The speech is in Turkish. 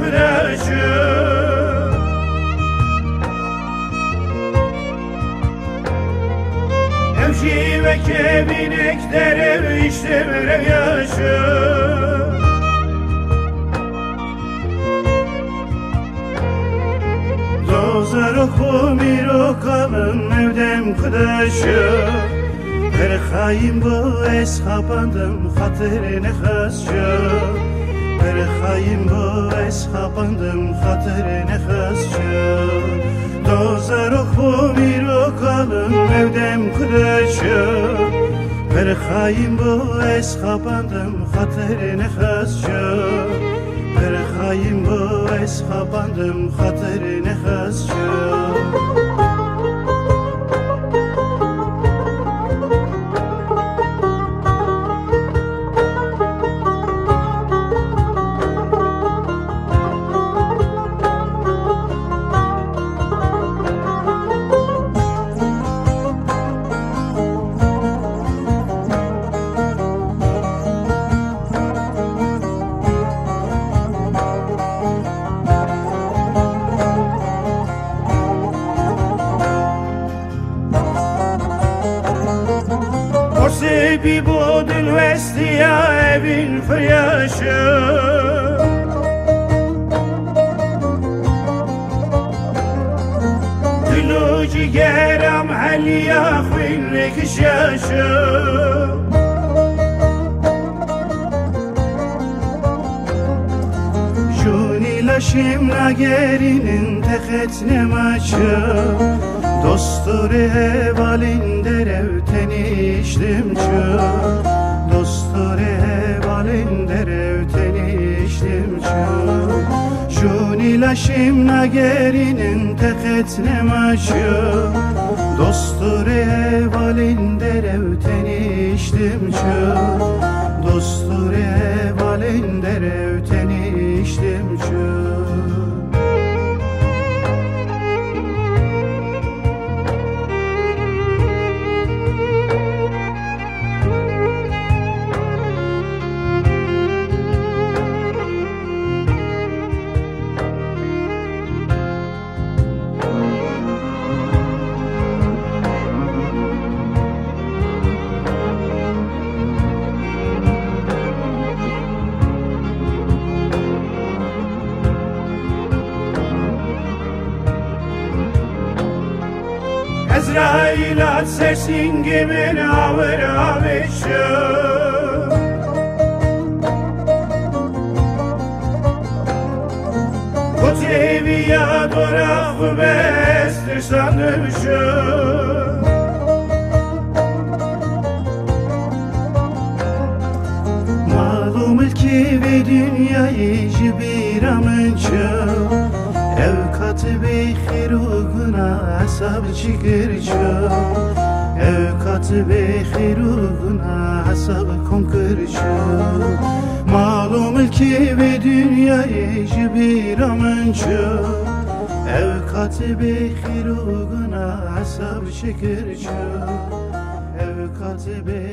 kıdaşı Evşi ve kevinekler ev işte bir yaşı Dozar oku miro kalın evdem kıdaşı Her haim bu es kapandım hatırine hasça Her haim bu es kapandım hatırine hasça Dozar oku miro kalın evdem kıdaşı Her haim bu es kapandım hatırine hasça Her haim bu es kapandım hatırine hasça Sebi bodun vestiya evin fıryaşı Dilo cigeram haliya khvinlik şaşı Juni laşim nagerinin teketne maçı Dosturi hevalinde revteniştim çı Dosturi hevalinde revteniştim çı Juni laşim nagerinin teketne maçı Dosturi hevalinde revteniştim çı Dosturi hevalinde revteniştim çı Ezrail at sesin gibi avır avışı Kutevi ya dorak bestir sanışı Malum ki ve dünyayı bir amınçı Ev katı-ı xiruguna asab çikirço Ev katı-ı xiruguna asab konkirço Malum ki ve dünyayı bir amınço Ev katı-ı xiruguna asab çikirço Ev katı-ı